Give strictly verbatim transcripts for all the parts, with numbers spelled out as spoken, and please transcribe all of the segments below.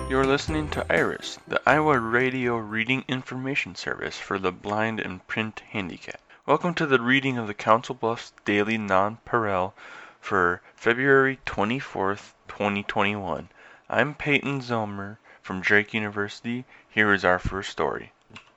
You're listening to IRIS, the Iowa Radio Reading Information Service for the blind and print handicapped. Welcome to the reading of the Council Bluffs Daily Non-Pareil for February twenty-fourth, twenty twenty-one. I'm Peyton Zellmer from Drake University. Here is our first story.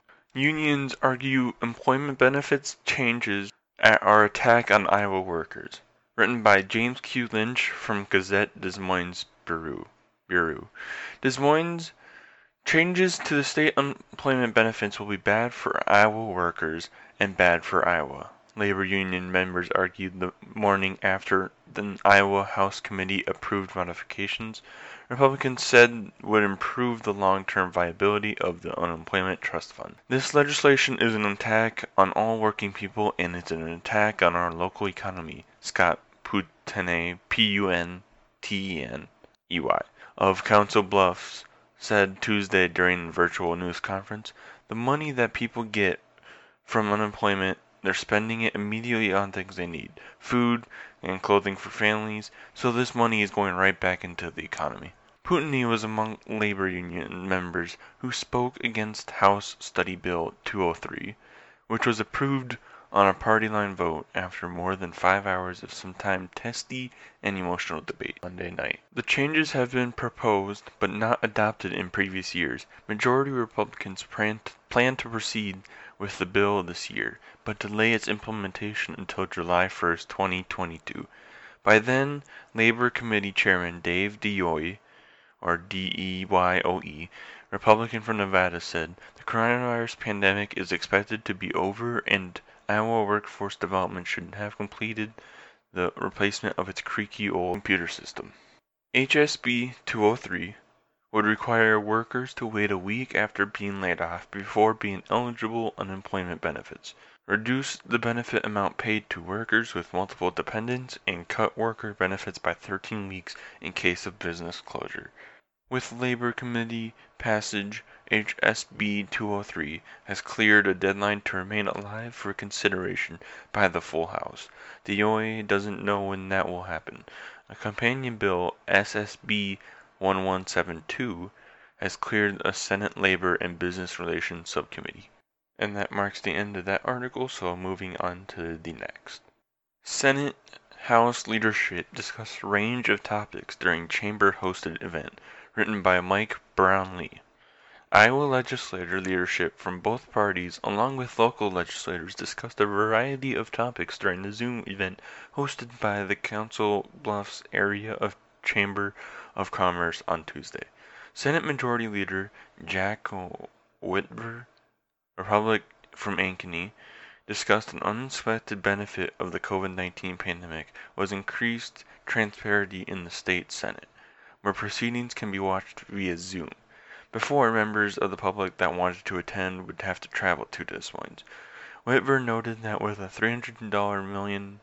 Unions argue employment benefits changes at our attack on Iowa workers. Written by James Q. Lynch from Gazette Des Moines Bureau. Bureau. Des Moines changes to the state unemployment benefits will be bad for Iowa workers and bad for Iowa, labor union members argued the morning after the Iowa House Committee approved modifications Republicans said would improve the long-term viability of the unemployment trust fund. This legislation is an attack on all working people and it's an attack on our local economy, Scott Puntene, P U N T E N E Y, of Council Bluffs said Tuesday during a virtual news conference. The money that people get from unemployment, they're spending it immediately on things they need, food and clothing for families, so this money is going right back into the economy. Puntene was among labor union members who spoke against House Study Bill two oh three, which was approved on a party line vote after more than five hours of sometimes testy and emotional debate Monday night. The changes have been proposed but not adopted in previous years. Majority Republicans plan to, plan to proceed with the bill this year, but delay its implementation until July first, twenty twenty-two. By then, Labor Committee Chairman Dave DeYoe, or D E Y O E, Republican from Nevada, said the coronavirus pandemic is expected to be over and Iowa Workforce Development should have completed the replacement of its creaky old computer system. H S B two oh three would require workers to wait a week after being laid off before being eligible unemployment benefits, reduce the benefit amount paid to workers with multiple dependents, and cut worker benefits by thirteen weeks in case of business closure. With Labor Committee passage, H S B two oh three has cleared a deadline to remain alive for consideration by the full House. DeYoe doesn't know when that will happen. A companion bill, S S B eleven seventy-two, has cleared a Senate Labor and Business Relations Subcommittee. And that marks the end of that article, so moving on to the next. Senate House leadership discussed a range of topics during chamber-hosted event, written by Mike Brownlee. Iowa legislature leadership from both parties, along with local legislators, discussed a variety of topics during the Zoom event hosted by the Council Bluffs Area of Chamber of Commerce on Tuesday. Senate Majority Leader Jack Whitver, Republican from Ankeny, discussed an unexpected benefit of the COVID nineteen pandemic was increased transparency in the state Senate, where proceedings can be watched via Zoom. Before, members of the public that wanted to attend would have to travel to Des Moines. Whitver noted that with a three hundred million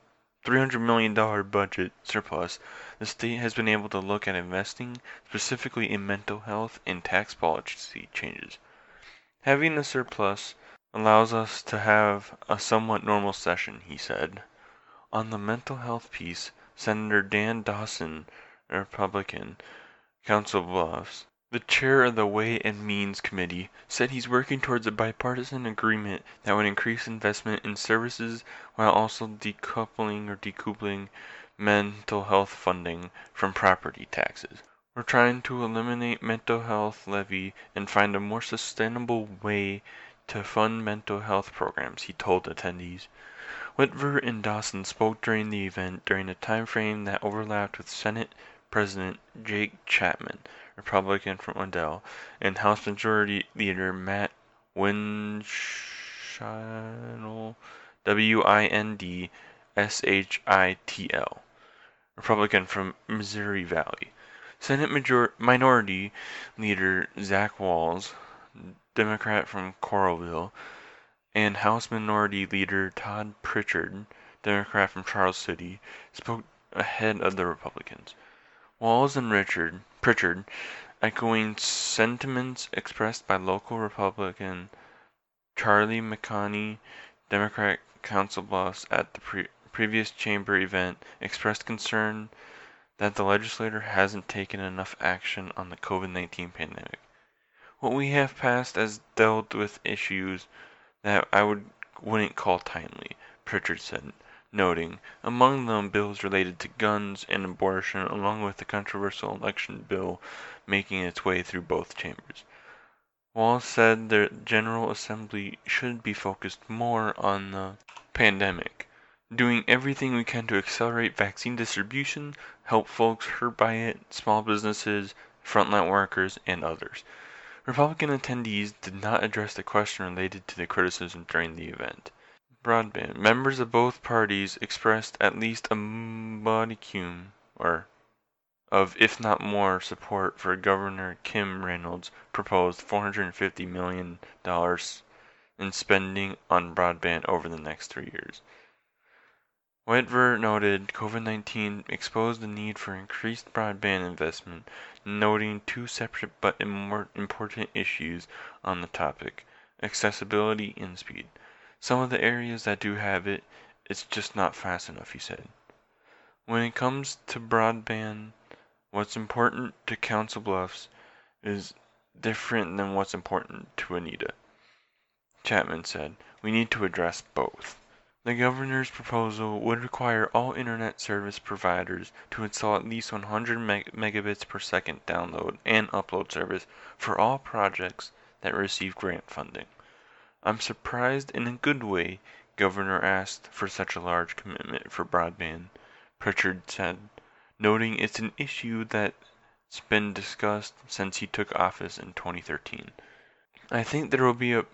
dollars budget surplus, the state has been able to look at investing, specifically in mental health and tax policy changes. Having a surplus allows us to have a somewhat normal session, he said. On the mental health piece, Senator Dan Dawson, a Republican, Council Bluffs, the chair of the Way and Means Committee, said he's working towards a bipartisan agreement that would increase investment in services while also decoupling or decoupling mental health funding from property taxes. We're trying to eliminate mental health levy and find a more sustainable way to fund mental health programs, he told attendees. Whitver and Dawson spoke during the event during a time frame that overlapped with Senate President Jake Chapman, Republican from Odell, and House Majority Leader Matt Winchitl, W I N D S H I T L, Republican from Missouri Valley. Senate Major- Minority Leader Zach Wahls, Democrat from Coralville, and House Minority Leader Todd Pritchard, Democrat from Charles City, spoke ahead of the Republicans. Wahls and Richard, Pritchard, echoing sentiments expressed by local Republican Charlie McConney, Democrat Council Bluffs at the pre- previous chamber event, expressed concern that the legislature hasn't taken enough action on the COVID nineteen pandemic. What we have passed has dealt with issues that I would, wouldn't call timely, Pritchard said, noting, among them bills related to guns and abortion, along with the controversial election bill making its way through both chambers. Walz said the General Assembly should be focused more on the pandemic, doing everything we can to accelerate vaccine distribution, help folks hurt by it, small businesses, frontline workers, and others. Republican attendees did not address the question related to the criticism during the event. Broadband. Members of both parties expressed at least a modicum, or of if not more, support for Governor Kim Reynolds' proposed four hundred fifty million dollars in spending on broadband over the next three years. Whitver noted COVID nineteen exposed the need for increased broadband investment, noting two separate but important issues on the topic: accessibility and speed. Some of the areas that do have it, it's just not fast enough, he said. When it comes to broadband, what's important to Council Bluffs is different than what's important to Anita. Chapman said, we need to address both. The governor's proposal would require all internet service providers to install at least one hundred meg megabits per second download and upload service for all projects that receive grant funding. I'm surprised in a good way Governor asked for such a large commitment for broadband, Pritchard said, noting it's an issue that's been discussed since he took office in twenty thirteen. I think there will be a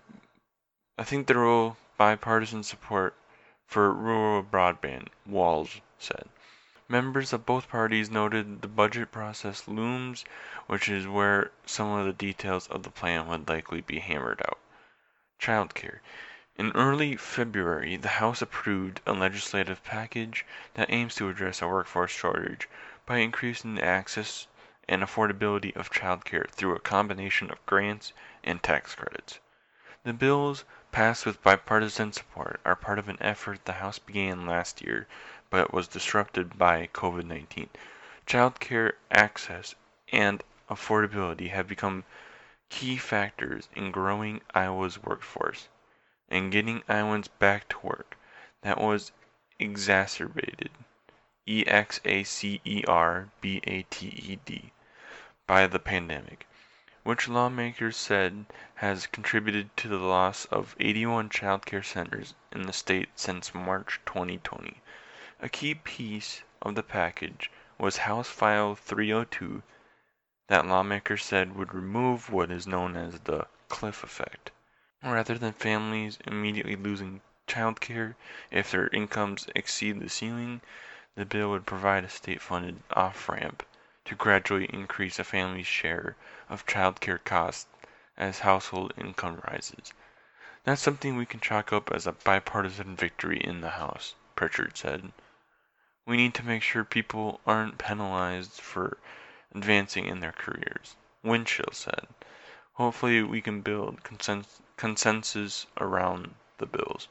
I think there will bipartisan support for rural broadband, Walz said. Members of both parties noted the budget process looms, which is where some of the details of the plan would likely be hammered out. Childcare. In early February, the House approved a legislative package that aims to address a workforce shortage by increasing the access and affordability of childcare through a combination of grants and tax credits. The bills, passed with bipartisan support, are part of an effort the House began last year but was disrupted by COVID nineteen. Childcare access and affordability have become key factors in growing Iowa's workforce and getting Iowans back to work. That was exacerbated, E X A C E R B A T E D, by the pandemic, which lawmakers said has contributed to the loss of eighty-one child care centers in the state since March twenty twenty. A key piece of the package was House File three oh two that lawmakers said would remove what is known as the cliff effect. Rather than families immediately losing child care if their incomes exceed the ceiling, the bill would provide a state-funded off-ramp to gradually increase a family's share of child care costs as household income rises. That's something we can chalk up as a bipartisan victory in the House, Pritchard said. We need to make sure people aren't penalized for advancing in their careers, Winchell said. Hopefully we can build consens consensus around the bills.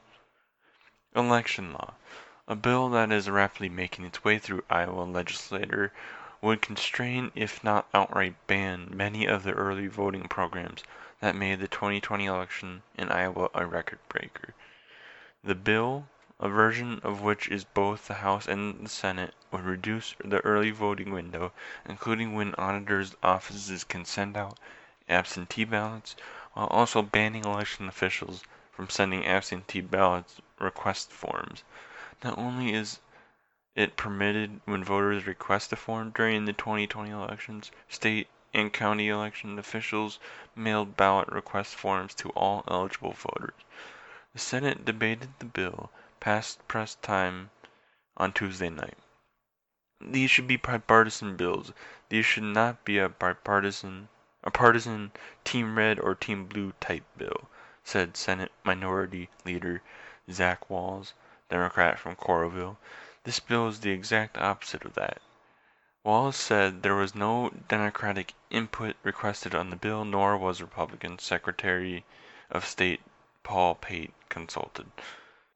Election law. A bill that is rapidly making its way through Iowa legislature would constrain, if not outright ban, many of the early voting programs that made the twenty twenty election in Iowa a record breaker. The bill, a version of which is both the House and the Senate, would reduce the early voting window, including when auditors' offices can send out absentee ballots, while also banning election officials from sending absentee ballots request forms. Not only is it permitted when voters request a form during the twenty twenty elections, state and county election officials mailed ballot request forms to all eligible voters. The Senate debated the bill past press time on Tuesday night. These should be bipartisan bills. These should not be a bipartisan, a partisan Team Red or Team Blue type bill, said Senate Minority Leader Zach Walz, Democrat from Coralville. This bill is the exact opposite of that. Walz said there was no Democratic input requested on the bill, nor was Republican Secretary of State Paul Pate consulted.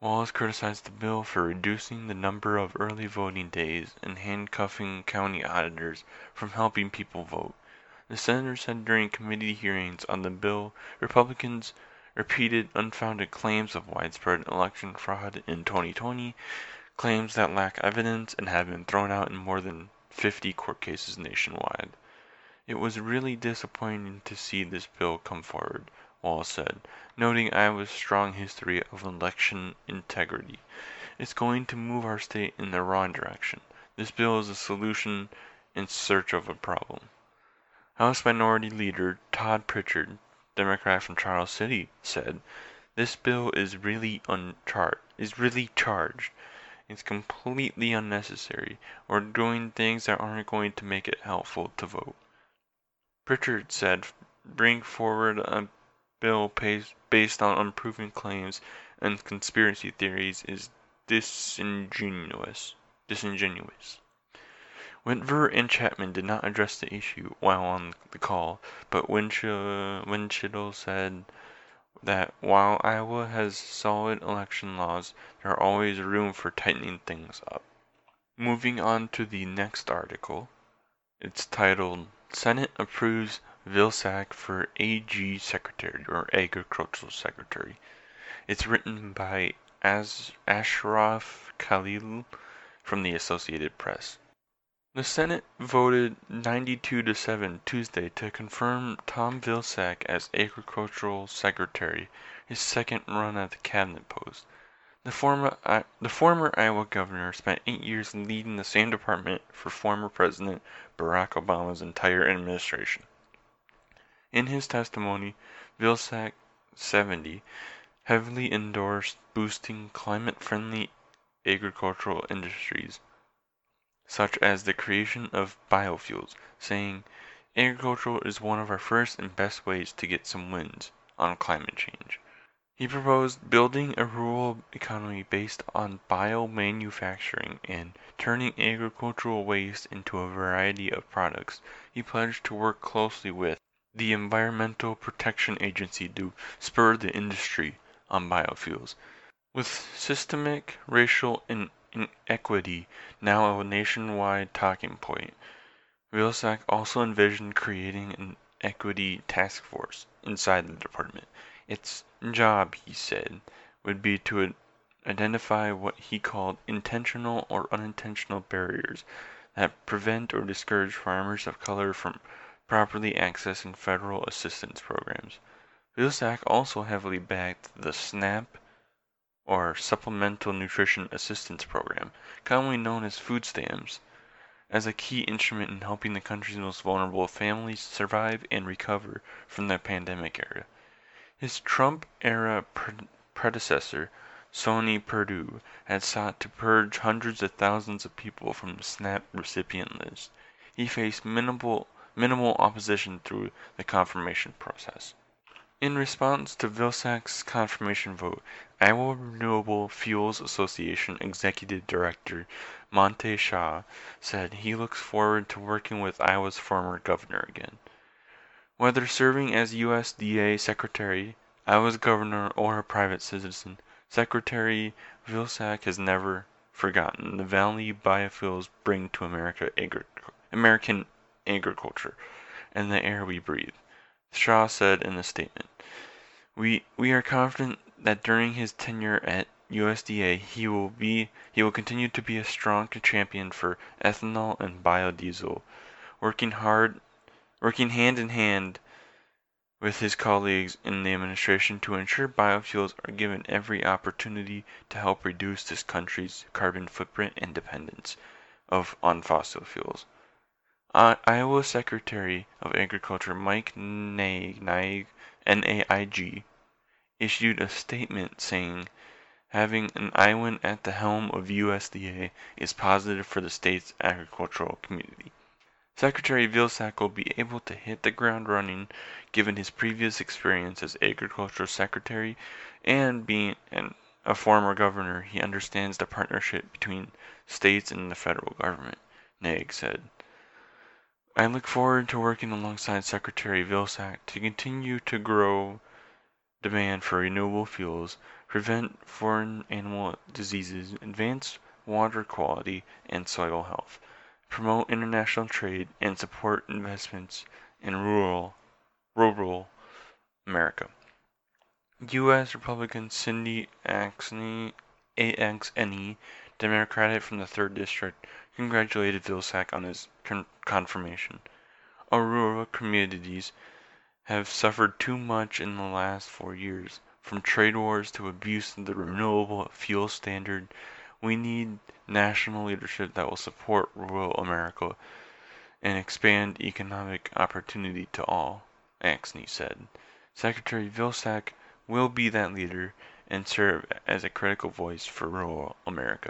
Wallace criticized the bill for reducing the number of early voting days and handcuffing county auditors from helping people vote. The senator said during committee hearings on the bill, Republicans repeated unfounded claims of widespread election fraud in twenty twenty, claims that lack evidence and have been thrown out in more than fifty court cases nationwide. It was really disappointing to see this bill come forward, Wallace said, noting Iowa's strong history of election integrity. It's going to move our state in the wrong direction. This bill is a solution in search of a problem. House Minority Leader Todd Pritchard, Democrat from Charles City, said, "This bill is really unchar- is really charged. It's completely unnecessary. We're doing things that aren't going to make it helpful to vote." Pritchard said, "Bring forward a bill based on unproven claims and conspiracy theories is disingenuous." disingenuous. Wentver and Chapman did not address the issue while on the call, but Winchell said that while Iowa has solid election laws, there are always room for tightening things up. Moving on to the next article, it's titled, "Senate Approves Vilsack for A G Secretary," or Agricultural Secretary. It's written by As Ashraf Khalil from the Associated Press. The Senate voted ninety-two to seven Tuesday to confirm Tom Vilsack as Agricultural Secretary, his second run at the cabinet post. The former, the former Iowa governor spent eight years leading the same department for former President Barack Obama's entire administration. In his testimony, Vilsack, seventy, heavily endorsed boosting climate-friendly agricultural industries, such as the creation of biofuels, saying, "Agriculture is one of our first and best ways to get some wins on climate change." He proposed building a rural economy based on biomanufacturing and turning agricultural waste into a variety of products. He pledged to work closely with the Environmental Protection Agency to spur the industry on biofuels. With systemic racial inequity now a nationwide talking point, Vilsack also envisioned creating an equity task force inside the department. Its job, he said, would be to identify what he called intentional or unintentional barriers that prevent or discourage farmers of color from properly accessing federal assistance programs. Vilsack also heavily backed the SNAP, or Supplemental Nutrition Assistance Program, commonly known as food stamps, as a key instrument in helping the country's most vulnerable families survive and recover from the pandemic era. His Trump-era pre- predecessor, Sonny Perdue, had sought to purge hundreds of thousands of people from the SNAP recipient list. He faced minimal, minimal opposition through the confirmation process. In response to Vilsack's confirmation vote, Iowa Renewable Fuels Association Executive Director Monte Shaw said he looks forward to working with Iowa's former governor again. Whether serving as U S D A Secretary, Iowa's governor, or a private citizen, Secretary Vilsack has never forgotten the value biofuels bring to America agri- American agriculture and the air we breathe. Shaw said in a statement, We we are confident that during his tenure at U S D A he will be he will continue to be a strong champion for ethanol and biodiesel, working hard working hand in hand with his colleagues in the administration to ensure biofuels are given every opportunity to help reduce this country's carbon footprint and dependence of on fossil fuels. Uh, Iowa Secretary of Agriculture Mike Naig, N A I G, issued a statement saying having an Iowan at the helm of U S D A is positive for the state's agricultural community. Secretary Vilsack will be able to hit the ground running given his previous experience as Agriculture Secretary and being an, a former governor. He understands the partnership between states and the federal government, Naig said. I look forward to working alongside Secretary Vilsack to continue to grow demand for renewable fuels, prevent foreign animal diseases, advance water quality and soil health, promote international trade, and support investments in rural, rural America. U S Republican Cindy Axne, A X N E, Democrat from the third District, congratulated Vilsack on his con confirmation. Our rural communities have suffered too much in the last four years, from trade wars to abuse of the renewable fuel standard. We need national leadership that will support rural America and expand economic opportunity to all, Axne said. Secretary Vilsack will be that leader and serve as a critical voice for rural America.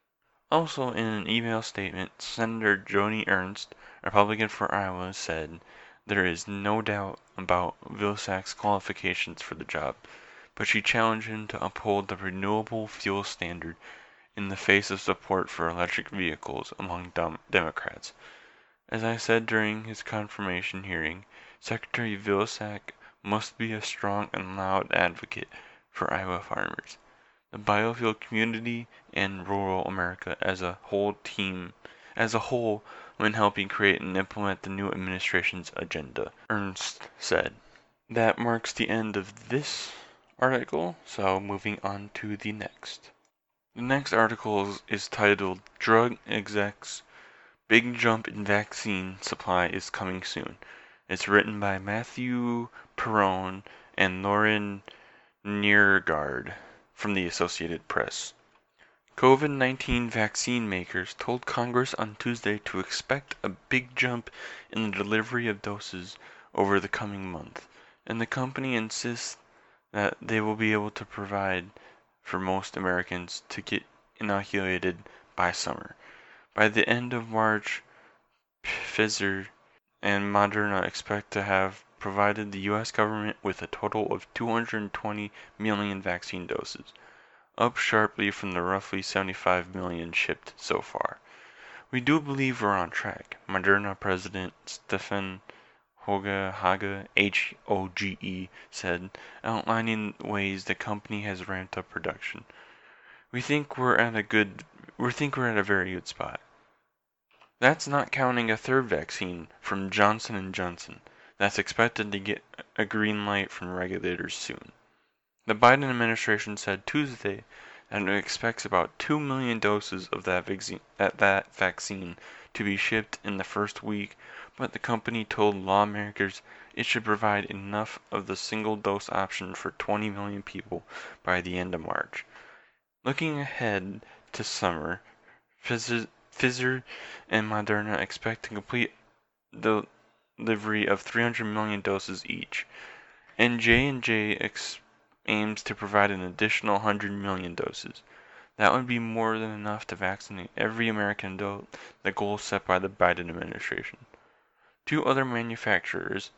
Also, in an email statement, Senator Joni Ernst, Republican for Iowa, said, "There is no doubt about Vilsack's qualifications for the job, but she challenged him to uphold the renewable fuel standard in the face of support for electric vehicles among dem Democrats." As I said during his confirmation hearing, Secretary Vilsack must be a strong and loud advocate for Iowa farmers, the biofuel community, and rural America as a whole team, as a whole, when helping create and implement the new administration's agenda, Ernst said. That marks the end of this article, so moving on to the next. The next article is, is titled Drug Execs Big Jump in Vaccine Supply is Coming Soon. It's written by Matthew Perrone and Lauren Niergaard from the Associated Press. COVID nineteen vaccine makers told Congress on Tuesday to expect a big jump in the delivery of doses over the coming month, and the company insists that they will be able to provide for most Americans to get inoculated by summer. By the end of March, Pfizer and Moderna expect to have provided the U S government with a total of two hundred twenty million vaccine doses, up sharply from the roughly seventy-five million shipped so far. "We do believe we're on track," Moderna President Stefan Hoge, H O G E, said, outlining ways the company has ramped up production. "We think we're at a good, we think we're at a very good spot." That's not counting a third vaccine from Johnson and Johnson that's expected to get a green light from regulators soon. The Biden administration said Tuesday that it expects about two million doses of that, that, that vaccine to be shipped in the first week, but the company told lawmakers it should provide enough of the single-dose option for twenty million people by the end of March. Looking ahead to summer, Pfizer Pfizer and Moderna expect to complete the delivery of three hundred million doses each, and J and J aims to provide an additional one hundred million doses. That would be more than enough to vaccinate every American adult, the goal set by the Biden administration. Two other manufacturers,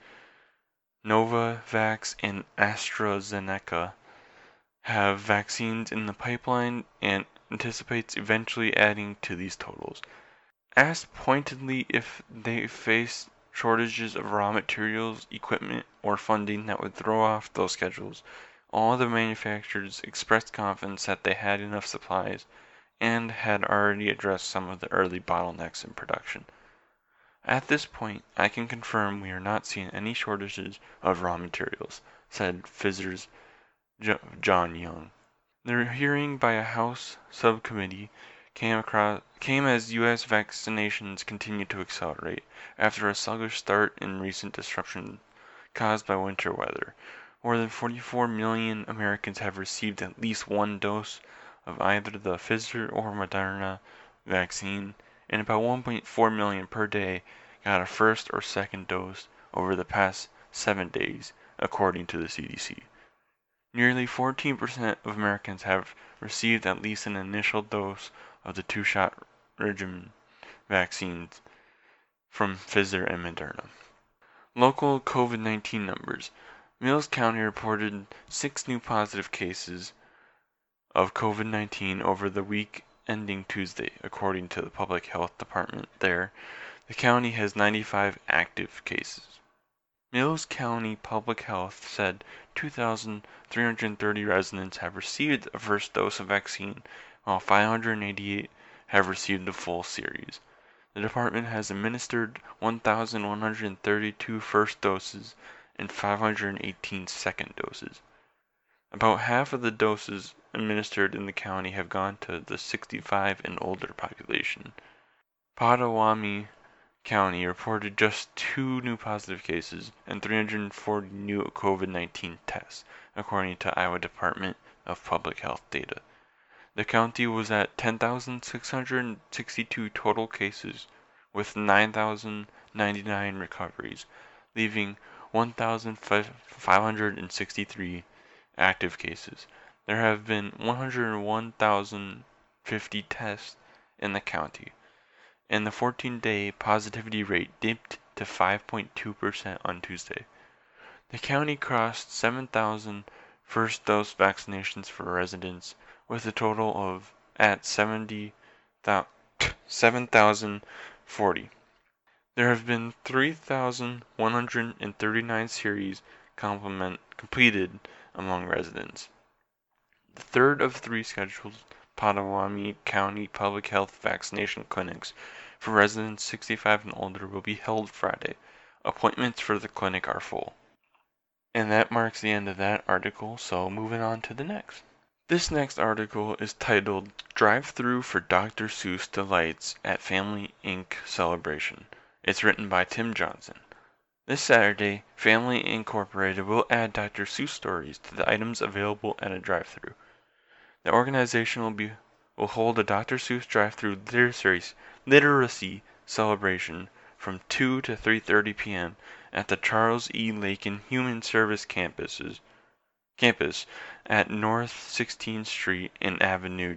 Novavax and AstraZeneca, have vaccines in the pipeline and anticipates eventually adding to these totals. Asked pointedly if they face shortages of raw materials, equipment, or funding that would throw off those schedules, all the manufacturers expressed confidence that they had enough supplies and had already addressed some of the early bottlenecks in production. "At this point, I can confirm we are not seeing any shortages of raw materials," said Pfizer's John Young. The hearing by a House subcommittee came, across, came as U S vaccinations continue to accelerate after a sluggish start and recent disruption caused by winter weather. More than forty-four million Americans have received at least one dose of either the Pfizer or Moderna vaccine, and about one point four million per day got a first or second dose over the past seven days, according to the C D C. Nearly fourteen percent of Americans have received at least an initial dose of the two-shot regimen vaccines from Pfizer and Moderna. Local COVID nineteen numbers. Mills County reported six new positive cases of COVID nineteen over the week ending Tuesday, according to the public health department there. The county has ninety-five active cases. Mills County Public Health said two thousand three hundred thirty residents have received a first dose of vaccine, while five hundred eighty-eight have received the full series. The department has administered one thousand one hundred thirty-two first doses and five hundred eighteen second doses. About half of the doses administered in the county have gone to the sixty-five and older population. Pottawatomie County reported just two new positive cases and three hundred forty new COVID nineteen tests, according to Iowa Department of Public Health data. The county was at ten thousand six hundred sixty-two total cases, with nine thousand ninety-nine recoveries, leaving one thousand five hundred sixty-three active cases. There have been one hundred one thousand fifty tests in the county, and the fourteen-day positivity rate dipped to five point two percent on Tuesday. The county crossed seven thousand first dose vaccinations for residents, with a total of at seven thousand forty. There have been three thousand one hundred thirty-nine series complement completed among residents. The third of three scheduled Pottawatomie County Public Health vaccination clinics for residents sixty-five and older will be held Friday. Appointments for the clinic are full. And that marks the end of that article, so moving on to the next. This next article is titled Drive-Thru for Doctor Seuss Delights at Family Incorporated Celebration. It's written by Tim Johnson. This Saturday, Family Incorporated will add Doctor Seuss stories to the items available at a drive-thru. The organization will be will hold a Doctor Seuss drive-thru literacy, literacy celebration from two to three thirty p m at the Charles E. Lakin Human Service campuses, campus at North sixteenth Street and Avenue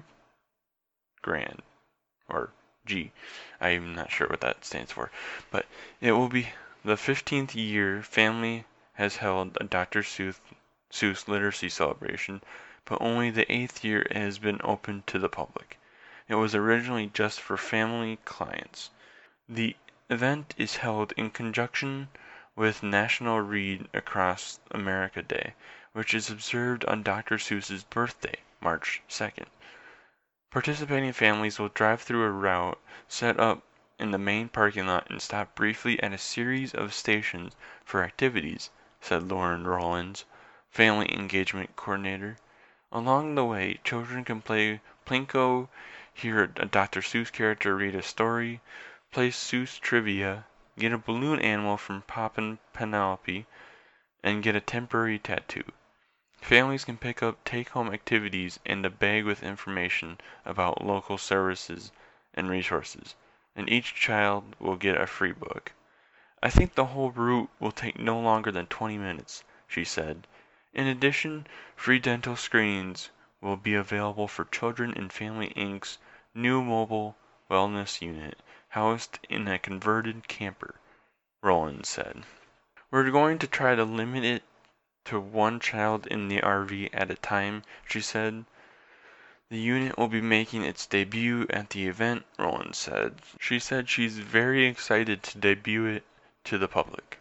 Grand, or G. I'm not sure what that stands for, but it will be the fifteenth year Family has held a Doctor Seuss, Seuss literacy celebration, but only the eighth year it has been open to the public. It was originally just for family clients. The event is held in conjunction with National Read Across America Day, which is observed on Doctor Seuss's birthday, March second. Participating families will drive through a route set up in the main parking lot and stop briefly at a series of stations for activities, said Lauren Rollins, Family Engagement Coordinator. Along the way, children can play Plinko, hear a Doctor Seuss character read a story, play Seuss trivia, get a balloon animal from Poppin' Penelope, and get a temporary tattoo. Families can pick up take-home activities and a bag with information about local services and resources, and each child will get a free book. I think the whole route will take no longer than twenty minutes, she said. In addition, free dental screenings will be available for children in Family Incorporated's new mobile wellness unit, housed in a converted camper, Rollins said. We're going to try to limit it to one child in the R V at a time, she said. The unit will be making its debut at the event, Rollins said. She said she's very excited to debut it to the public.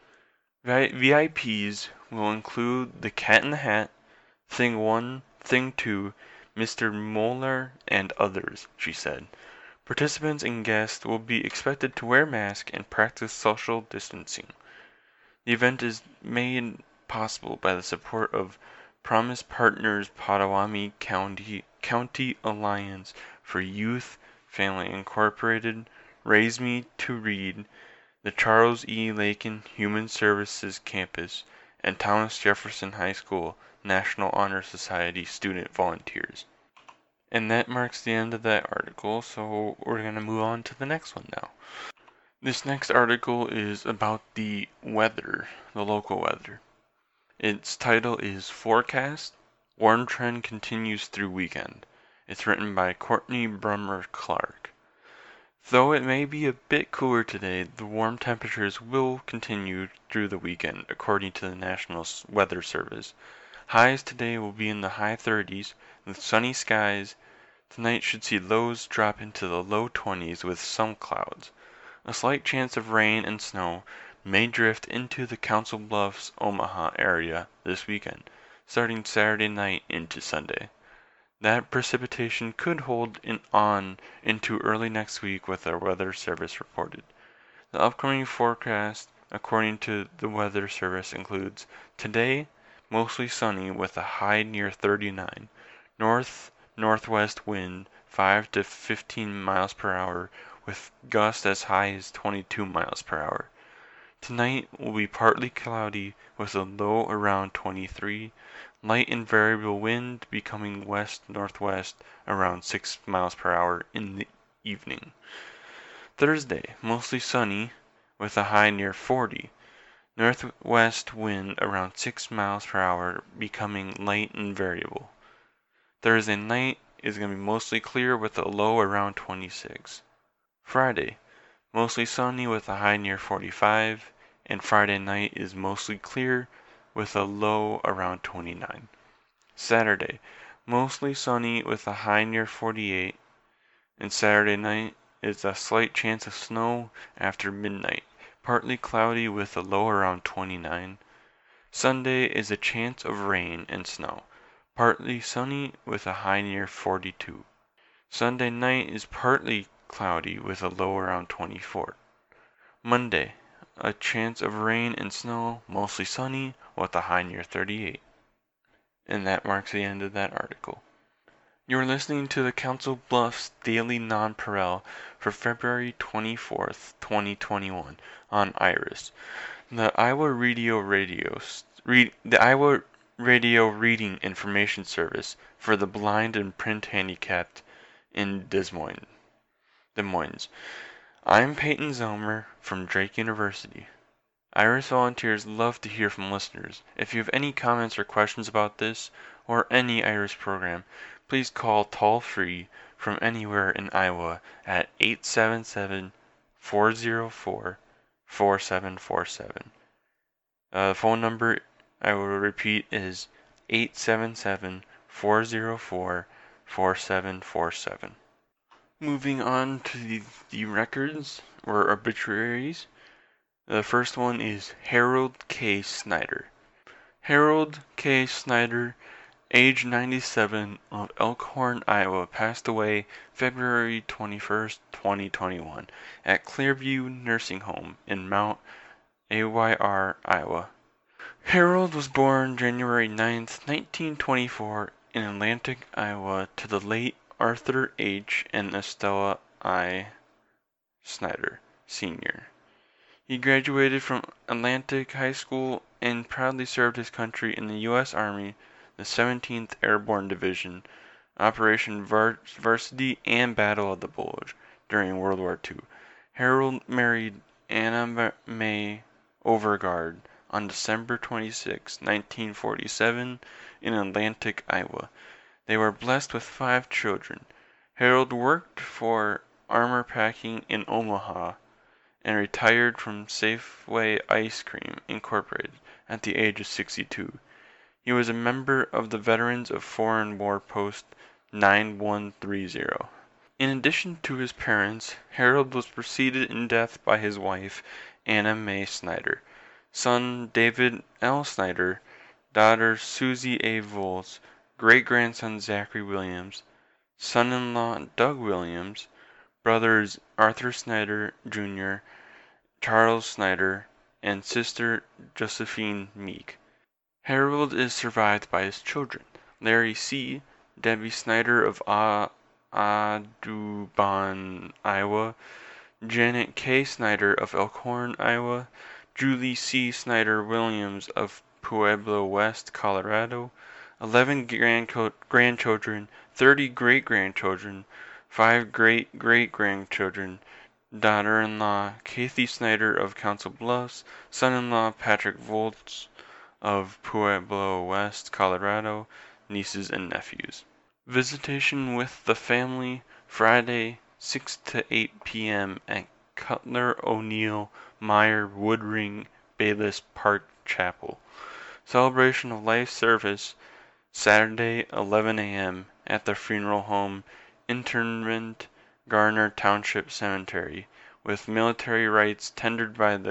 V I Ps will include the Cat in the Hat, Thing one, Thing two, Mister Moeller, and others, she said. Participants and guests will be expected to wear masks and practice social distancing. The event is made possible by the support of Promise Partners Pottawatomie County, County Alliance for Youth, Family Incorporated, Raise Me to Read, the Charles E. Lakin Human Services Campus, and Thomas Jefferson High School National Honor Society student volunteers. And that marks the end of that article, so we're going to move on to the next one now. This next article is about the weather, the local weather. Its title is Forecast, Warm Trend Continues Through Weekend. It's written by Courtney Brummer Clark. Though it may be a bit cooler today, the warm temperatures will continue through the weekend, according to the National Weather Service. Highs today will be in the high thirties, with sunny skies. Tonight should see lows drop into the low twenties with some clouds. A slight chance of rain and snow, may drift into the Council Bluffs, Omaha area this weekend, starting Saturday night into Sunday. That precipitation could hold in on into early next week, with our weather service reported. The upcoming forecast, according to the Weather Service, includes today, mostly sunny with a high near thirty-nine, north-northwest wind five to fifteen miles per hour with gusts as high as twenty-two miles per hour. Tonight will be partly cloudy with a low around twenty-three, light and variable wind becoming west-northwest around six miles per hour in the evening. Thursday, mostly sunny with a high near forty, northwest wind around six miles per hour becoming light and variable. Thursday night is going to be mostly clear with a low around twenty-six. Friday, mostly sunny with a high near forty-five, and Friday night is mostly clear with a low around twenty-nine. Saturday, mostly sunny with a high near forty-eight, and Saturday night is a slight chance of snow after midnight, partly cloudy with a low around twenty-nine. Sunday is a chance of rain and snow, partly sunny with a high near forty-two. Sunday night is partly cloudy with a low around twenty-four. Monday, a chance of rain and snow, mostly sunny with a high near thirty-eight. And that marks the end of that article. You're listening to the Council Bluffs Daily Nonpareil for February twenty-fourth, twenty twenty-one on Iris, the Iowa Radio Radio read, the Iowa Radio Reading Information Service for the blind and print handicapped in Des Moines. Des Moines. I'm Peyton Zelmer from Drake University. Iris volunteers love to hear from listeners. If you have any comments or questions about this or any Iris program, please call toll-free from anywhere in Iowa at eight seven seven, four zero four, four seven four seven. Uh, the phone number I will repeat is eight seven seven, four zero four, four seven four seven. Moving on to the, the records or obituaries. The first one is Harold K. Snyder. Harold K. Snyder, age ninety-seven, of Elkhorn, Iowa, passed away February twenty-first, twenty twenty-one, at Clearview Nursing Home in Mount Ayr, Iowa. Harold was born January ninth, nineteen twenty-four, in Atlantic, Iowa, to the late Arthur H. and Estella I. Snyder, Senior He graduated from Atlantic High School and proudly served his country in the U S Army, the seventeenth Airborne Division, Operation Varsity, and Battle of the Bulge during World War Two. Harold married Anna May Overgaard on December twenty-sixth, nineteen forty-seven, in Atlantic, Iowa. They were blessed with five children. Harold worked for Armor Packing in Omaha and retired from Safeway Ice Cream, Incorporated at the age of sixty-two. He was a member of the Veterans of Foreign War Post nine one three zero. In addition to his parents, Harold was preceded in death by his wife, Anna May Snyder, son David L. Snyder, daughter Susie A. Voles, great-grandson Zachary Williams, son-in-law Doug Williams, brothers Arthur Snyder, Junior, Charles Snyder, and sister Josephine Meek. Harold is survived by his children, Larry C., Debbie Snyder of Audubon, Iowa, Janet K. Snyder of Elkhorn, Iowa, Julie C. Snyder Williams of Pueblo West, Colorado, eleven grandchildren, thirty great-grandchildren, five great-great-grandchildren, daughter-in-law Kathy Snyder of Council Bluffs, son-in-law Patrick Volz of Pueblo West, Colorado, nieces and nephews. Visitation with the family Friday, six to eight p.m. at Cutler O'Neill Meyer Woodring Bayless Park Chapel. Celebration of Life service Saturday, eleven a.m. at the funeral home Interment, Garner Township Cemetery, with military rites tendered by the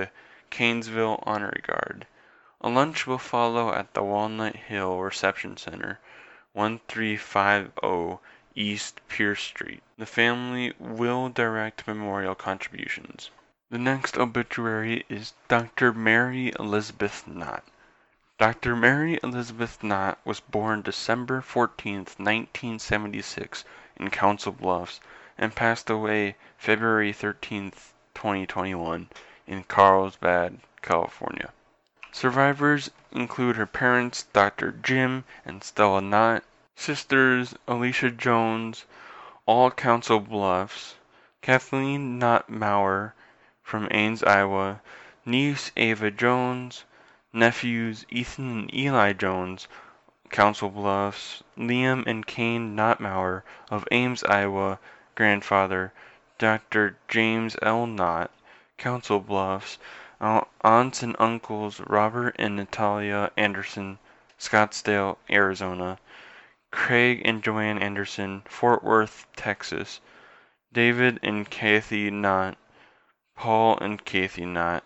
Canesville Honor Guard. A lunch will follow at the Walnut Hill Reception Center, thirteen fifty East Pierce Street. The family will direct memorial contributions. The next obituary is Doctor Mary Elizabeth Knott. Doctor Mary Elizabeth Knott was born December fourteenth, nineteen seventy-six in Council Bluffs and passed away February thirteenth, twenty twenty-one in Carlsbad, California. Survivors include her parents, Doctor Jim and Stella Knott, sisters Alicia Jones, all Council Bluffs, Kathleen Knott Maurer from Ames, Iowa, niece Ava Jones, nephews Ethan and Eli Jones, Council Bluffs, Liam and Kane Knott Maurer of Ames, Iowa, grandfather Doctor James L. Knott, Council Bluffs, aunts and uncles Robert and Natalia Anderson, Scottsdale, Arizona, Craig and Joanne Anderson, Fort Worth, Texas, David and Kathy Knott, Paul and Kathy Knott,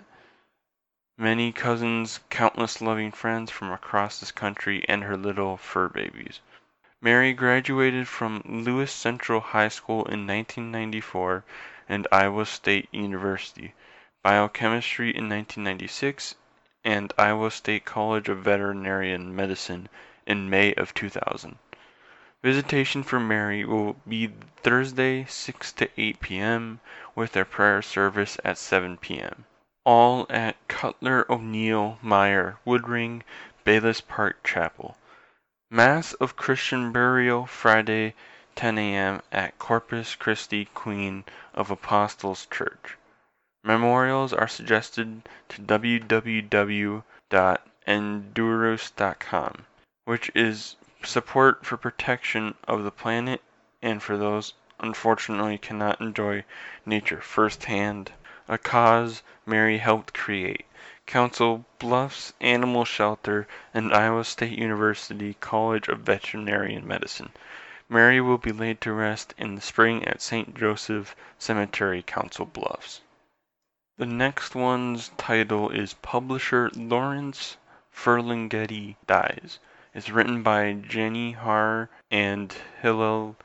many cousins, countless loving friends from across this country, and her little fur babies. Mary graduated from Lewis Central High School in nineteen ninety-four and Iowa State University, biochemistry in nineteen ninety-six, and Iowa State College of Veterinary Medicine in May of two thousand. Visitation for Mary will be Thursday six to eight p m with a prayer service at seven p m All at Cutler O'Neill Meyer Woodring, Bayless Park Chapel. Mass of Christian Burial Friday ten a m at Corpus Christi Queen of Apostles Church. Memorials are suggested to w w w dot endurus dot com, which is support for protection of the planet and for those unfortunately cannot enjoy nature firsthand, a cause Mary helped create. Council Bluffs Animal Shelter and Iowa State University College of Veterinary Medicine. Mary will be laid to rest in the spring at Saint Joseph Cemetery, Council Bluffs. The next one's title is Publisher Lawrence Ferlinghetti Dies. It's written by Jenny Har and Hillel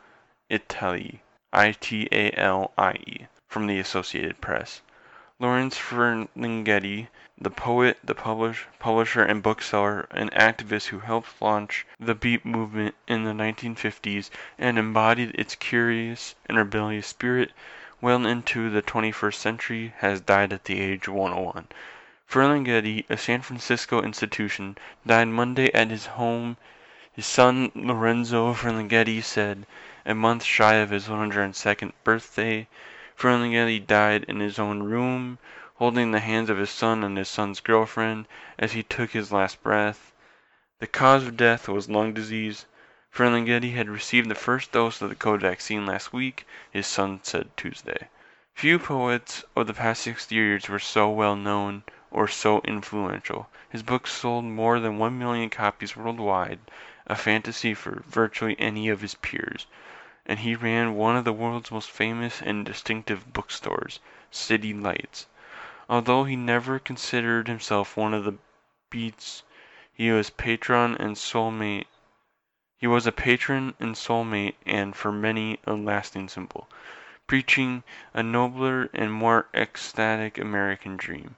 Itali, I T A L I E, from the Associated Press. Lawrence Ferlinghetti, the poet, the publish, publisher and bookseller, an activist who helped launch the Beat movement in the nineteen fifties and embodied its curious and rebellious spirit well into the twenty-first century, has died at the age of one oh one. Ferlinghetti, a San Francisco institution, died Monday at his home. His son Lorenzo Ferlinghetti said, a month shy of his one hundred second birthday. Ferlinghetti died in his own room, holding the hands of his son and his son's girlfriend as he took his last breath. The cause of death was lung disease. Ferlinghetti had received the first dose of the COVID vaccine last week, his son said Tuesday. Few poets of the past sixty years were so well known or so influential. His books sold more than one million copies worldwide, a fantasy for virtually any of his peers, and he ran one of the world's most famous and distinctive bookstores, City Lights. Although he never considered himself one of the Beats, he was patron and soulmate. He was a patron and soulmate, and for many a lasting symbol, preaching a nobler and more ecstatic American dream.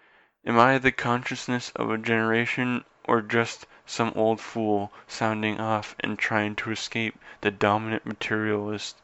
Am I the consciousness of a generation, or just some old fool sounding off and trying to escape the dominant materialist,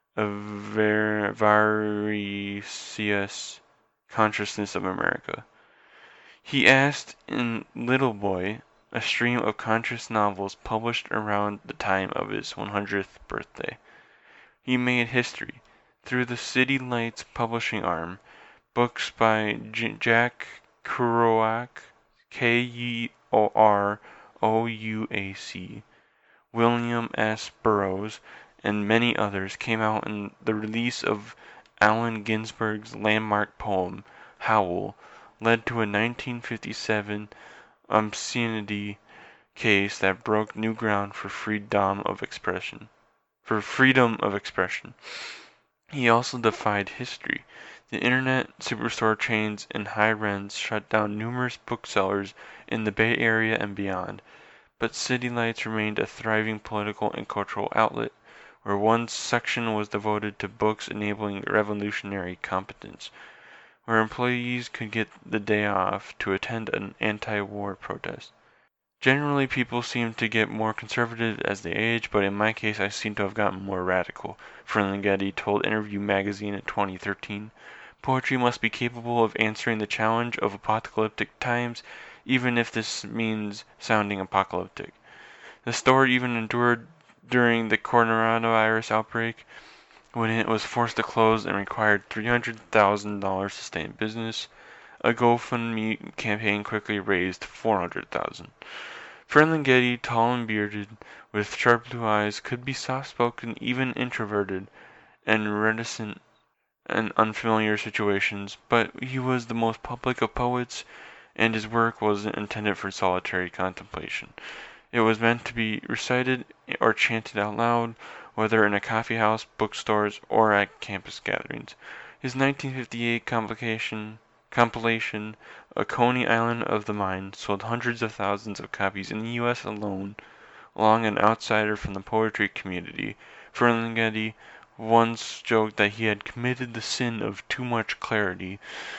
avaricious consciousness of America? He asked in Little Boy, a stream of conscious novels published around the time of his one hundredth birthday. He made history through the City Lights publishing arm, books by J- Jack Kerouac, K E O R O U A C, William S. Burroughs, and many others came out in the release of Allen Ginsberg's landmark poem, Howl, led to a nineteen fifty-seven obscenity case that broke new ground for freedom of expression. For freedom of expression. He also defied history. The internet, superstore chains, and high rents shut down numerous booksellers in the Bay Area and beyond, but City Lights remained a thriving political and cultural outlet, where one section was devoted to books enabling revolutionary competence, where employees could get the day off to attend an anti-war protest. Generally, people seem to get more conservative as they age, but in my case I seem to have gotten more radical, Ferlinghetti told Interview magazine in twenty thirteen. Poetry must be capable of answering the challenge of apocalyptic times, even if this means sounding apocalyptic. The store even endured during the coronavirus outbreak, when it was forced to close and required three hundred thousand dollars to stay in business. A GoFundMe campaign quickly raised four hundred thousand dollars. Ferlinghetti, tall and bearded, with sharp blue eyes, could be soft-spoken, even introverted, and reticent in unfamiliar situations, but he was the most public of poets, and his work wasn't intended for solitary contemplation. It was meant to be recited or chanted out loud, whether in a coffee house, bookstores, or at campus gatherings. His nineteen fifty-eight compilation, compilation A Coney Island of the Mind, sold hundreds of thousands of copies in the U S alone. Along an outsider from the poetry community, Ferlinghetti once joked that he had committed the sin of too much clarity.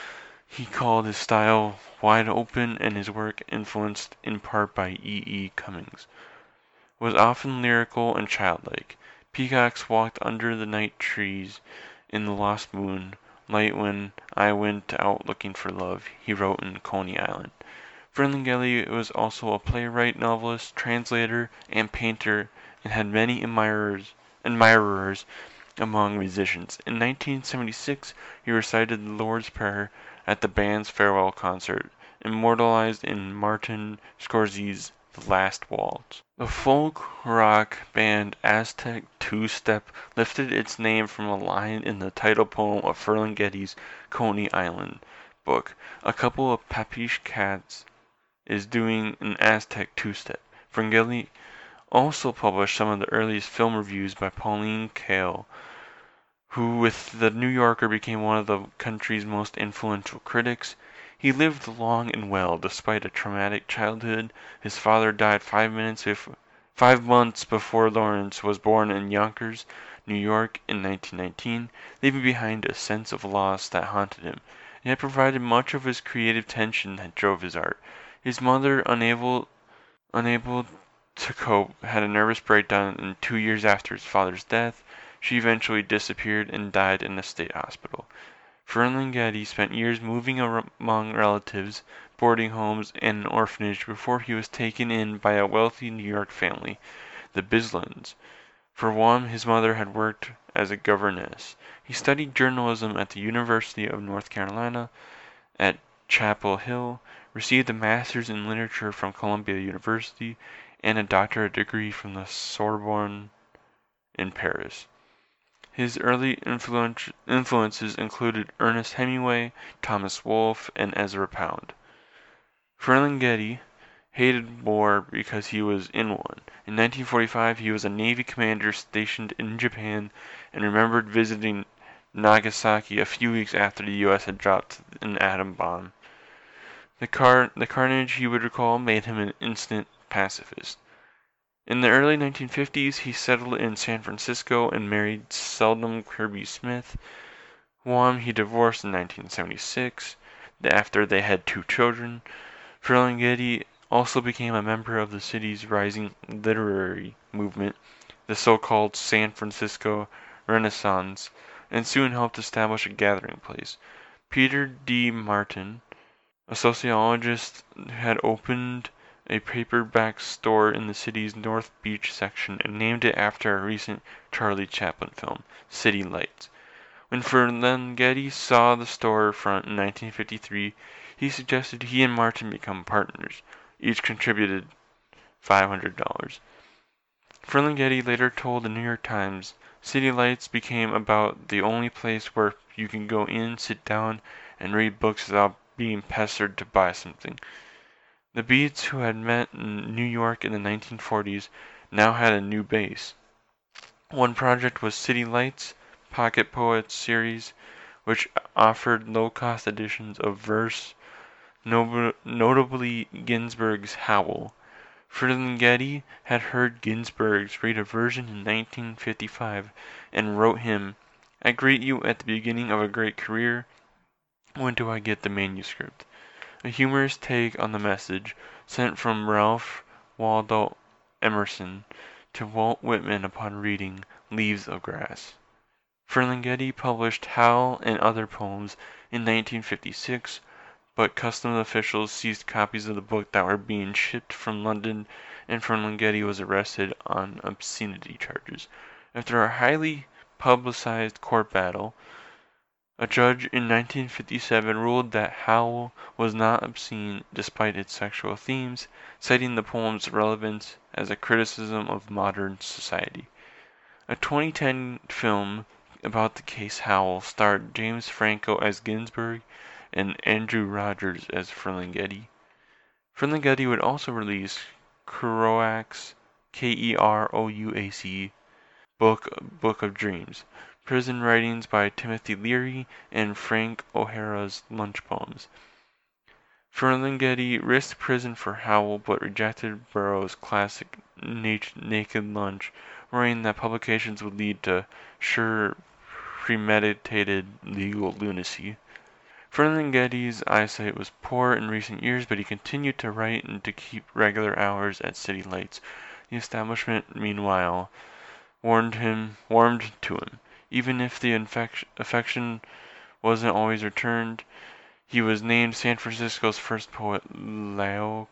He called his style wide open, and his work, influenced in part by E. E. Cummings, was often lyrical and childlike. Peacocks walked under the night trees in the lost moon light when I went out looking for love, he wrote in Coney Island. Ferlinghetti was also a playwright, novelist, translator, and painter, and had many admirers, admirers among musicians. In nineteen seventy-six, he recited the Lord's Prayer at the band's farewell concert, immortalized in Martin Scorsese's The Last Waltz. The folk rock band Aztec Two-Step lifted its name from a line in the title poem of Ferlinghetti's Coney Island book. A couple of papish cats is doing an Aztec two-step. Ferlinghetti also published some of the earliest film reviews by Pauline Kael, who with The New Yorker became one of the country's most influential critics. He lived long and well, despite a traumatic childhood. His father died five minutes before, five months before Lawrence was born in Yonkers, New York, in nineteen nineteen, leaving behind a sense of loss that haunted him, and it provided much of his creative tension that drove his art. His mother, unable, unable to cope, had a nervous breakdown, and two years after his father's death, she eventually disappeared and died in a state hospital. Ferlinghetti spent years moving among relatives, boarding homes, and an orphanage before he was taken in by a wealthy New York family, the Bislands. For one, his mother had worked as a governess. He studied journalism at the University of North Carolina at Chapel Hill, received a master's in literature from Columbia University, and a doctorate degree from the Sorbonne in Paris. His early influence, influences included Ernest Hemingway, Thomas Wolfe, and Ezra Pound. Ferlinghetti hated war because he was in one. In nineteen forty-five, he was a Navy commander stationed in Japan and remembered visiting Nagasaki a few weeks after the U S had dropped an atom bomb. The, car- the carnage, he would recall, made him an instant pacifist. In the early nineteen fifties, he settled in San Francisco and married Seldom Kirby Smith, whom he divorced in nineteen seventy-six, after they had two children. Ferlinghetti also became a member of the city's rising literary movement, the so-called San Francisco Renaissance, and soon helped establish a gathering place. Peter D. Martin, a sociologist, had opened a paperback store in the city's North Beach section and named it after a recent Charlie Chaplin film, City Lights. When Ferlinghetti saw the store front in nineteen fifty-three, he suggested he and Martin become partners. Each contributed five hundred dollars. Ferlinghetti later told the New York Times, City Lights became about the only place where you can go in, sit down, and read books without being pestered to buy something. The Beats, who had met in New York in the nineteen forties, now had a new base. One project was City Lights, Pocket Poets series, which offered low-cost editions of verse, notably Ginsberg's Howl. Ferlinghetti had heard Ginsberg read a version in nineteen fifty-five and wrote him, "I greet you at the beginning of a great career. When do I get the manuscript?" A humorous take on the message, sent from Ralph Waldo Emerson to Walt Whitman upon reading "Leaves of Grass." Ferlinghetti published Howl and other poems in nineteen fifty-six, but customs officials seized copies of the book that were being shipped from London, and Ferlinghetti was arrested on obscenity charges. After a highly publicized court battle, a judge in nineteen fifty-seven ruled that Howl was not obscene despite its sexual themes, citing the poem's relevance as a criticism of modern society. A twenty ten film about the case Howl starred James Franco as Ginsberg and Andrew Rogers as Ferlinghetti. Ferlinghetti would also release Kerouac's K E R O U A C book Book of Dreams, prison writings by Timothy Leary, and Frank O'Hara's lunch poems. Ferlinghetti risked prison for Howl but rejected Burroughs' classic Naked Lunch, worrying that publications would lead to sure premeditated legal lunacy. Ferlinghetti's eyesight was poor in recent years, but he continued to write and to keep regular hours at City Lights. The establishment, meanwhile, warned him, warmed to him. Even if the affection wasn't always returned, he was named San Francisco's first poet laureate,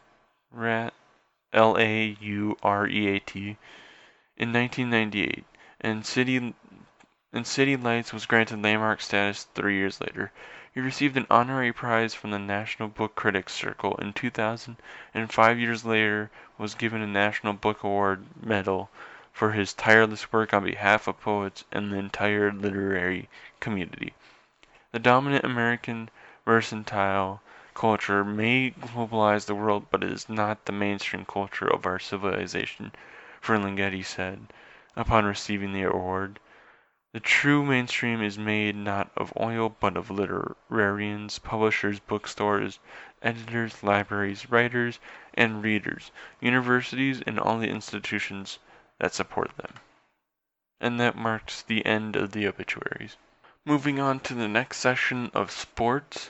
L A U R E A T, in nineteen ninety-eight, and City, and City Lights was granted landmark status three years later. He received an honorary prize from the National Book Critics Circle in two thousand, and five years later was given a National Book Award medal for his tireless work on behalf of poets and the entire literary community. The dominant American mercantile culture may globalize the world, but it is not the mainstream culture of our civilization, Ferlinghetti said upon receiving the award. The true mainstream is made not of oil but of literarians, publishers, bookstores, editors, libraries, writers, and readers, universities, and all the institutions that support them. And that marks the end of the obituaries. Moving on to the next section of sports.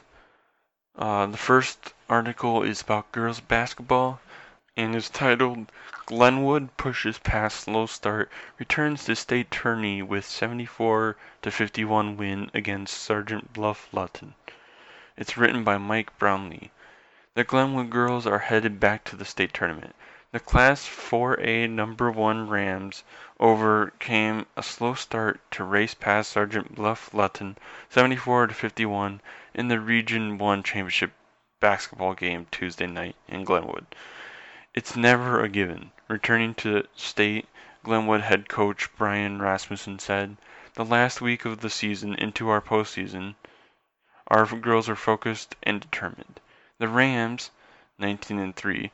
Uh, the first article is about girls basketball and is titled "Glenwood Pushes Past Slow Start, Returns to State Tourney with seventy-four to fifty-one Win Against Sergeant Bluff-Luton." It's written by Mike Brownlee. The Glenwood girls are headed back to the state tournament. The Class four A number one Rams overcame a slow start to race past Sergeant Bluff-Luton seventy-four to fifty-one in the Region one championship basketball game Tuesday night in Glenwood. It's never a given. Returning to state, Glenwood head coach Brian Rasmussen said, "The last week of the season into our postseason, our girls are focused and determined." The Rams, nineteen and three,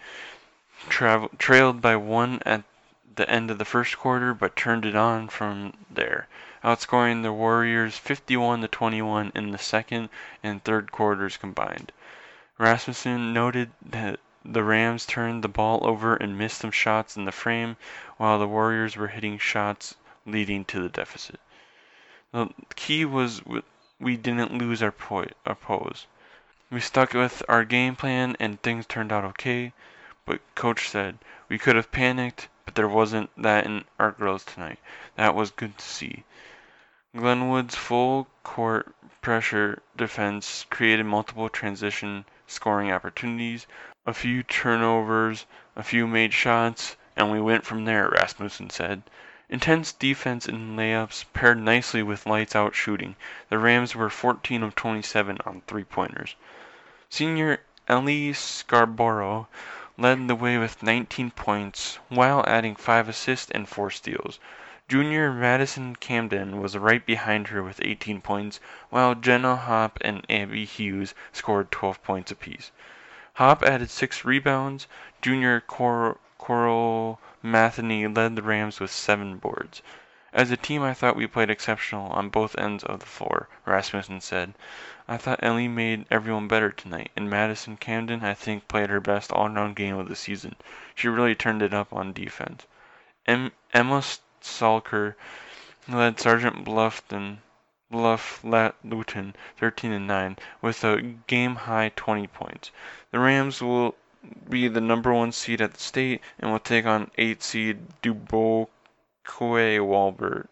tra- trailed by one at the end of the first quarter, but turned it on from there, outscoring the Warriors fifty-one to twenty-one in the second and third quarters combined. Rasmussen noted that the Rams turned the ball over and missed some shots in the frame, while the Warriors were hitting shots leading to the deficit. The key was we didn't lose our, po- our pose. We stuck with our game plan and things turned out okay, but Coach said, "We could have panicked, but there wasn't that in our girls tonight. That was good to see." Glenwood's full court pressure defense created multiple transition scoring opportunities, a few turnovers, a few made shots, and we went from there, Rasmussen said. Intense defense and layups paired nicely with lights-out shooting. The Rams were fourteen of twenty-seven on three-pointers. Senior Ellie Scarborough led the way with nineteen points, while adding five assists and four steals. Junior Madison Camden was right behind her with eighteen points, while Jenna Hopp and Abby Hughes scored twelve points apiece. Hopp added six rebounds. Junior Cor- Coral Matheny led the Rams with seven boards. As a team, I thought we played exceptional on both ends of the floor, Rasmussen said. I thought Ellie made everyone better tonight, and Madison Camden, I think, played her best all-around game of the season. She really turned it up on defense. Em- Emma Salker led Sergeant Bluffton, Bluff Luton thirteen and nine with a game-high twenty points. The Rams will be the number one seed at the state and will take on eight seed Dubois Wahlert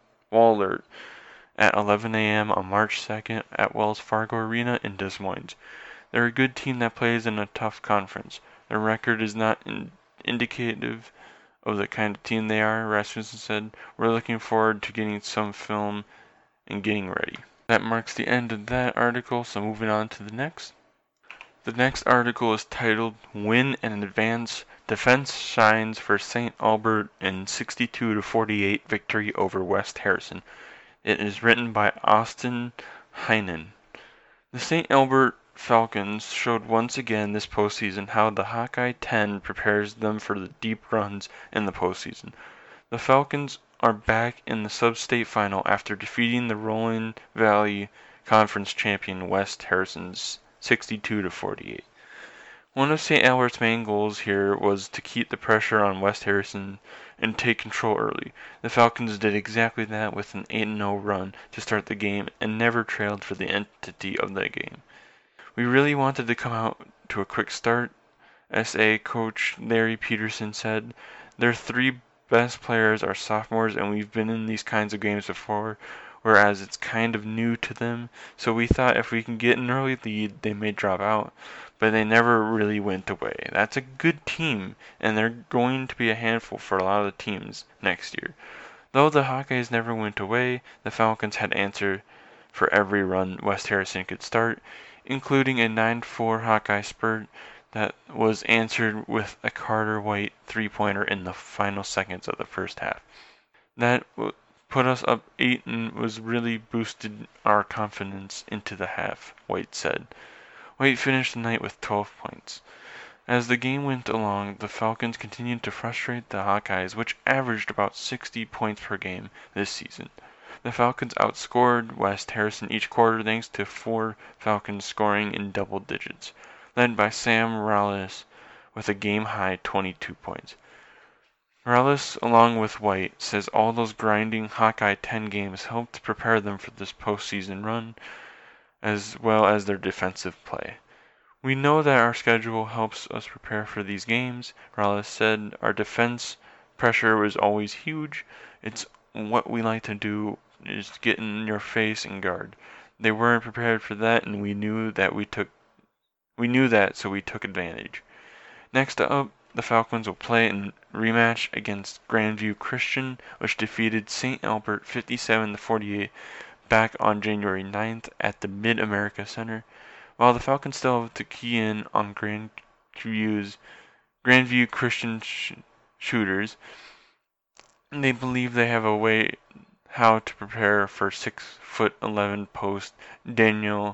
at eleven a m on March second at Wells Fargo Arena in Des Moines. They're a good team that plays in a tough conference. Their record is not in- indicative of the kind of team they are, Rasmussen said. We're looking forward to getting some film and getting ready. That marks the end of that article, so moving on to the next. The next article is titled Win and Advance. Defense shines for Saint Albert in sixty-two to forty-eight victory over West Harrison. It is written by Austin Heinen. The Saint Albert Falcons showed once again this postseason how the Hawkeye ten prepares them for the deep runs in the postseason. The Falcons are back in the sub-state final after defeating the Rolling Valley Conference champion West Harrison's sixty-two to forty-eight. One of Saint Albert's main goals here was to keep the pressure on West Harrison and take control early. The Falcons did exactly that with an eight and oh run to start the game and never trailed for the entity of the game. We really wanted to come out to a quick start, S A coach Larry Peterson said. Their three best players are sophomores and we've been in these kinds of games before, whereas it's kind of new to them, so we thought if we can get an early lead, they may drop out, but they never really went away. That's a good team, and they're going to be a handful for a lot of the teams next year. Though the Hawkeyes never went away, the Falcons had answered for every run West Harrison could start, including a nine four Hawkeye spurt that was answered with a Carter White three-pointer in the final seconds of the first half. That put us up eight and was really boosted our confidence into the half, White said. White finished the night with twelve points. As the game went along, the Falcons continued to frustrate the Hawkeyes, which averaged about sixty points per game this season. The Falcons outscored West Harrison each quarter thanks to four Falcons scoring in double digits, led by Sam Rallis with a game-high twenty-two points. Rallis, along with White, says all those grinding Hawkeye ten games helped prepare them for this postseason run, as well as their defensive play. We know that our schedule helps us prepare for these games, Rallis said. Our defense pressure was always huge. It's what we like to do is get in your face and guard. They weren't prepared for that, and we knew that we took we knew that, so we took advantage. Next up, the Falcons will play in rematch against Grandview Christian, which defeated Saint Albert fifty-seven to forty-eight back on January ninth at the Mid-America Center. While the Falcons still have to key in on Grandview's Grandview Christian sh- shooters, they believe they have a way how to prepare for six foot eleven post Daniel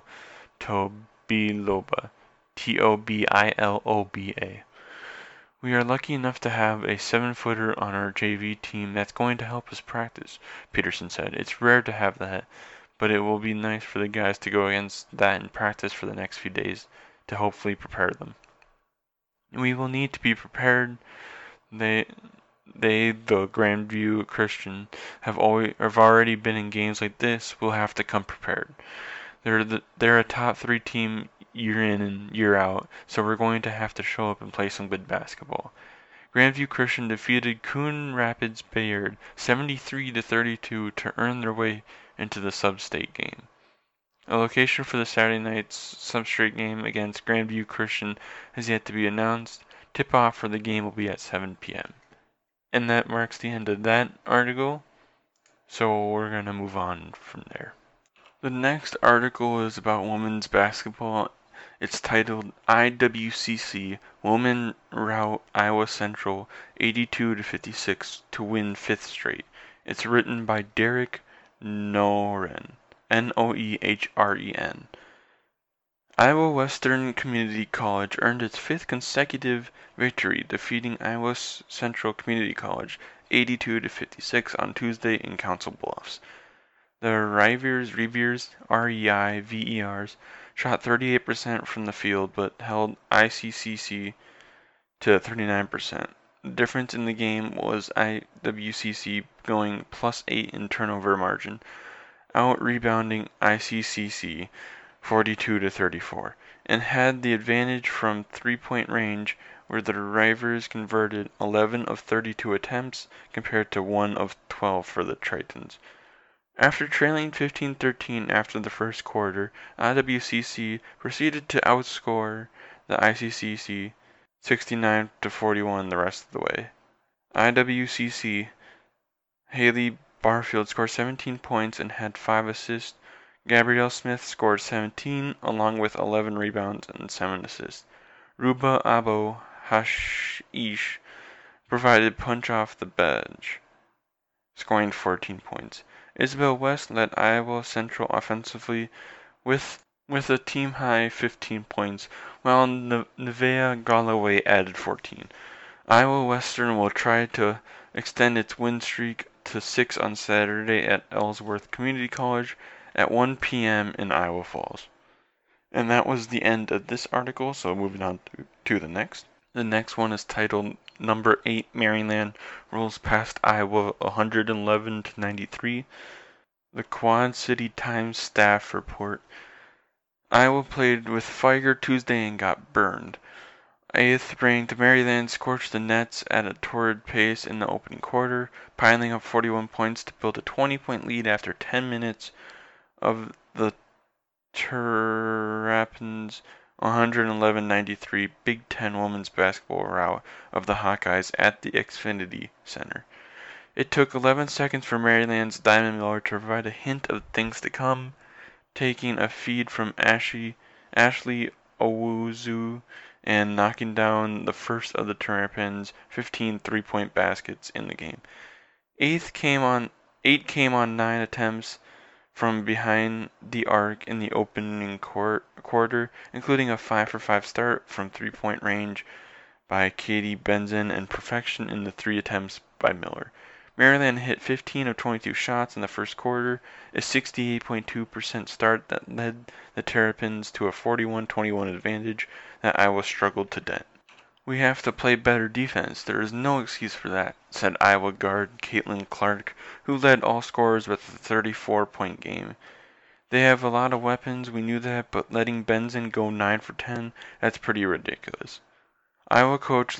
Tobiloba, T O B I L O B A. We are lucky enough to have a seven-footer on our J V team that's going to help us practice, Peterson said. It's rare to have that, but it will be nice for the guys to go against that in practice for the next few days to hopefully prepare them. We will need to be prepared. They, they, the Grandview Christian, have always have already been in games like this. We'll have to come prepared. They're the, they're a top three team year in and year out, so we're going to have to show up and play some good basketball. Grandview Christian defeated Coon Rapids Bayard seventy-three to thirty-two to earn their way into the sub-state game. A location for the Saturday night's sub-state game against Grandview Christian has yet to be announced. Tip-off for the game will be at seven p.m. And that marks the end of that article, so we're going to move on from there. The next article is about women's basketball. It's titled I W C C Women Rout Iowa Central eighty-two to fifty-six to win fifth straight. It's written by Derek Nohren, N O E H R E N. Iowa Western Community College earned its fifth consecutive victory, defeating Iowa Central Community College eighty-two to fifty-six on Tuesday in Council Bluffs. The Reivers, Reivers, R E I V E Rs, shot thirty-eight percent from the field but held I C C C to thirty-nine percent. The difference in the game was I W C C going plus eight in turnover margin, out-rebounding I C C C forty-two to thirty-four, and had the advantage from three-point range where the Reivers converted eleven of thirty-two attempts compared to one of twelve for the Tritons. After trailing fifteen thirteen after the first quarter, I W C C proceeded to outscore the I C C C sixty-nine to forty-one the rest of the way. I W C C Haley Barfield scored seventeen points and had five assists. Gabrielle Smith scored seventeen, along with eleven rebounds and seven assists. Ruba Abo Hashish provided punch off the bench, scoring fourteen points. Isabel West led Iowa Central offensively with with a team-high fifteen points, while Nevaeh Galloway added fourteen. Iowa Western will try to extend its win streak to six on Saturday at Ellsworth Community College at one p m in Iowa Falls. And that was the end of this article, so moving on to, to the next. The next one is titled Number eight Maryland Rolls Past Iowa one eleven to ninety-three. The Quad City Times staff report. Iowa played with fire Tuesday and got burned. Eighth-ranked Maryland scorched the Nets at a torrid pace in the opening quarter, piling up forty-one points to build a twenty-point lead after ten minutes of the Terrapins' one eleven ninety-three Big Ten women's basketball rout of the Hawkeyes at the Xfinity Center. It took eleven seconds for Maryland's Diamond Miller to provide a hint of things to come, taking a feed from Ashley, Ashley Owuzu and knocking down the first of the Terrapins' fifteen three-point baskets in the game. Eighth came on, eight came on nine attempts from behind the arc in the opening quarter, including a five for five start from three-point range by Katie Benson and perfection in the three attempts by Miller. Maryland hit fifteen of twenty-two shots in the first quarter, a sixty-eight point two percent start that led the Terrapins to a forty-one twenty-one advantage that Iowa struggled to dent. "We have to play better defense. There is no excuse for that," said Iowa guard Caitlin Clark, who led all scorers with a thirty-four point game. "They have a lot of weapons, we knew that, but letting Benson go nine for ten, that's pretty ridiculous." Iowa coach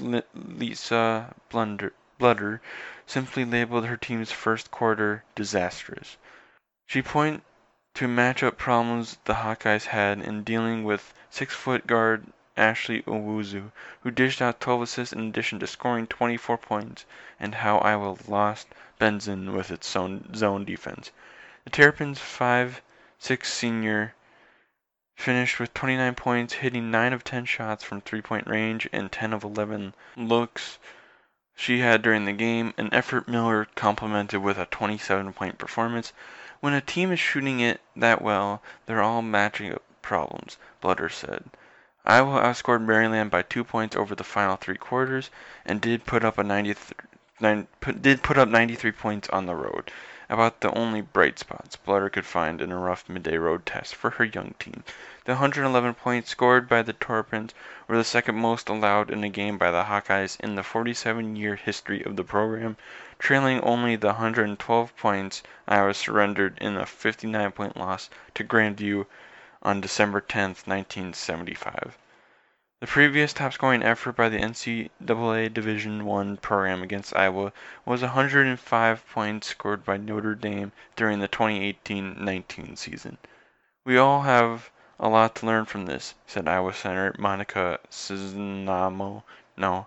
Lisa Bludder simply labeled her team's first quarter disastrous. She pointed to matchup problems the Hawkeyes had in dealing with six-foot guard Ashley Owuzu, who dished out twelve assists in addition to scoring twenty-four points, and how Iowa lost Benson with its zone, zone defense. The Terrapins' five six senior finished with twenty-nine points, hitting nine of ten shots from three-point range and ten of eleven looks she had during the game, an effort Miller complemented with a twenty-seven point performance. "When a team is shooting it that well, they're all matching up problems," Bludder said. Iowa outscored Maryland by two points over the final three quarters and did put up a ninety-three, put, did put up ninety-three points on the road, about the only bright spots Bludder could find in a rough midday road test for her young team. The one eleven points scored by the Terrapins were the second most allowed in a game by the Hawkeyes in the forty-seven year history of the program, trailing only the one hundred twelve points Iowa surrendered in a fifty-nine point loss to Grandview on December tenth, nineteen seventy-five. The previous top-scoring effort by the N C double A Division one program against Iowa was one hundred five points scored by Notre Dame during the twenty eighteen nineteen season. "We all have a lot to learn from this," said Iowa center Monica Ciznamo, no,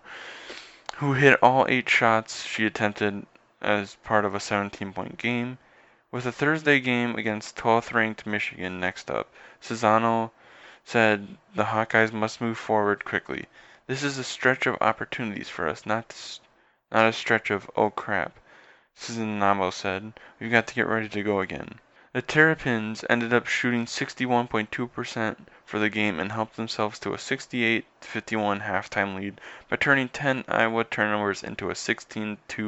who hit all eight shots she attempted as part of a seventeen point game. With the Thursday game against twelfth-ranked Michigan next up, Cizzano said the Hawkeyes must move forward quickly. "This is a stretch of opportunities for us, not not a stretch of, oh crap," Cizzano said. "We've got to get ready to go again." The Terrapins ended up shooting sixty-one point two percent for the game and helped themselves to a sixty-eight to fifty-one halftime lead by turning ten Iowa turnovers into a sixteen two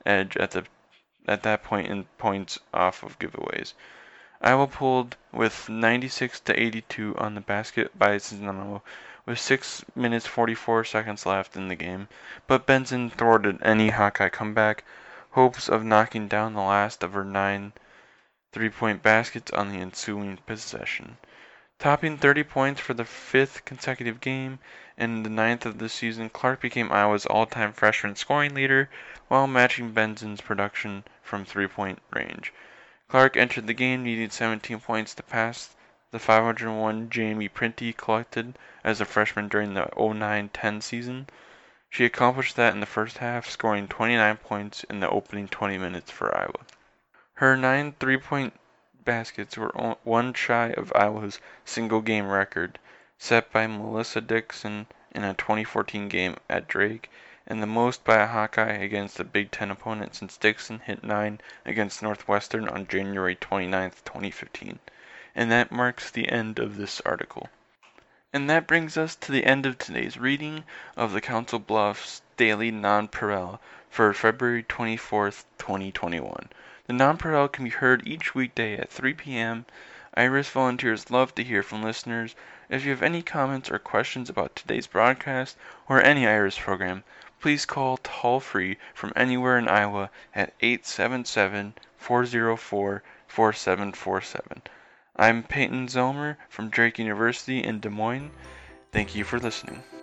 edge at the at that point in points off of giveaways. Iowa pulled with ninety-six to eighty-two on the basket by Znamo with six minutes forty-four seconds left in the game, but Benson thwarted any Hawkeye comeback hopes of knocking down the last of her nine three-point baskets on the ensuing possession. Topping thirty points for the fifth consecutive game and the ninth of the season, Clark became Iowa's all-time freshman scoring leader while matching Benson's production from three-point range. Clark entered the game needing seventeen points to pass the five hundred one Jamie Prenti collected as a freshman during the oh nine ten season. She accomplished that in the first half, scoring twenty-nine points in the opening twenty minutes for Iowa. Her nine three-point baskets were one shy of Iowa's single-game record, set by Melissa Dixon in a twenty fourteen game at Drake, and the most by a Hawkeye against a Big Ten opponent since Dixon hit nine against Northwestern on January twenty-ninth, twenty fifteen. And that marks the end of this article. And that brings us to the end of today's reading of the Council Bluffs Daily Nonpareil for February twenty-fourth, twenty twenty-one. The Nonpareil can be heard each weekday at three p.m. Iris volunteers love to hear from listeners. If you have any comments or questions about today's broadcast or any Iris program, please call toll-free from anywhere in Iowa at eight seven seven, four oh four, four seven four seven. I'm Peyton Zomer from Drake University in Des Moines. Thank you for listening.